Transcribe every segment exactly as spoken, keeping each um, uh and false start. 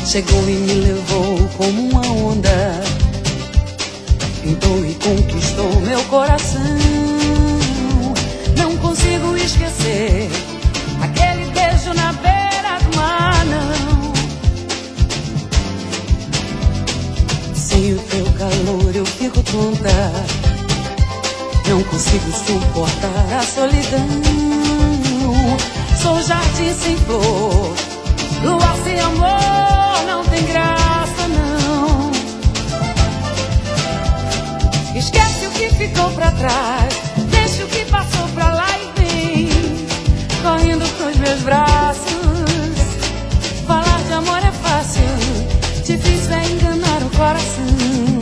Chegou e me levou como uma onda, pintou e conquistou meu coração. Não consigo esquecer aquele beijo na beira do mar, não. Sem o teu calor eu fico tonta, não consigo suportar a solidão. Sou jardim sem flor, luar sem amor, não tem graça, não. Esquece o que ficou pra trás, deixa o que passou pra lá e vem correndo pros meus braços. Falar de amor é fácil, difícil é enganar o coração.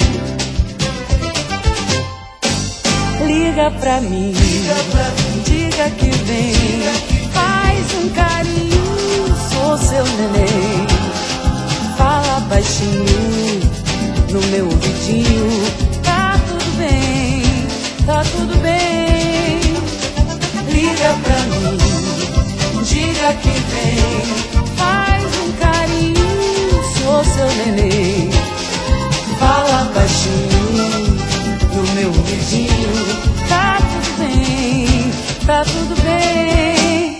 Liga pra mim, diga que vem, faz um carinho, sou seu neném. Fala baixinho no meu ouvidinho, tá tudo bem, tá tudo bem. Liga pra mim, diga que vem, faz um carinho, sou seu neném. Fala baixinho no meu ouvidinho, tá tudo bem, tá tudo bem.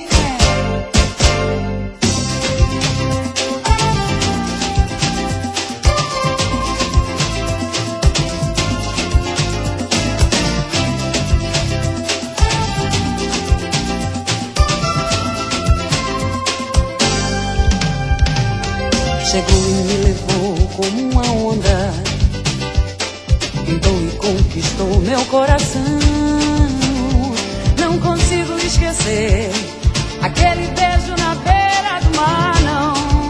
Chegou e me levou como uma onda, pintou e conquistou meu coração. Não consigo esquecer aquele beijo na beira do mar, não.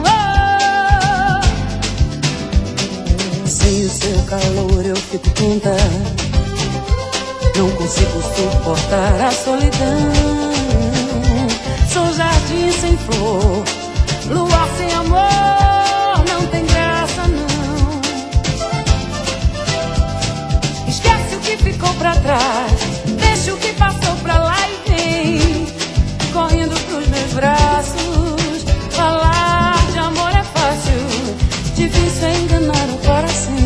Oh! Sem o seu calor eu fico tonta, não consigo suportar a solidão. Sou jardim sem flor, luar sem amor, não tem graça, não. Esquece o que ficou pra trás, deixa o que passou pra lá e vem correndo pros meus braços. Falar de amor é fácil, difícil é enganar o coração.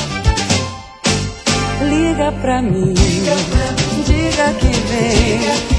Liga pra mim, diga que vem,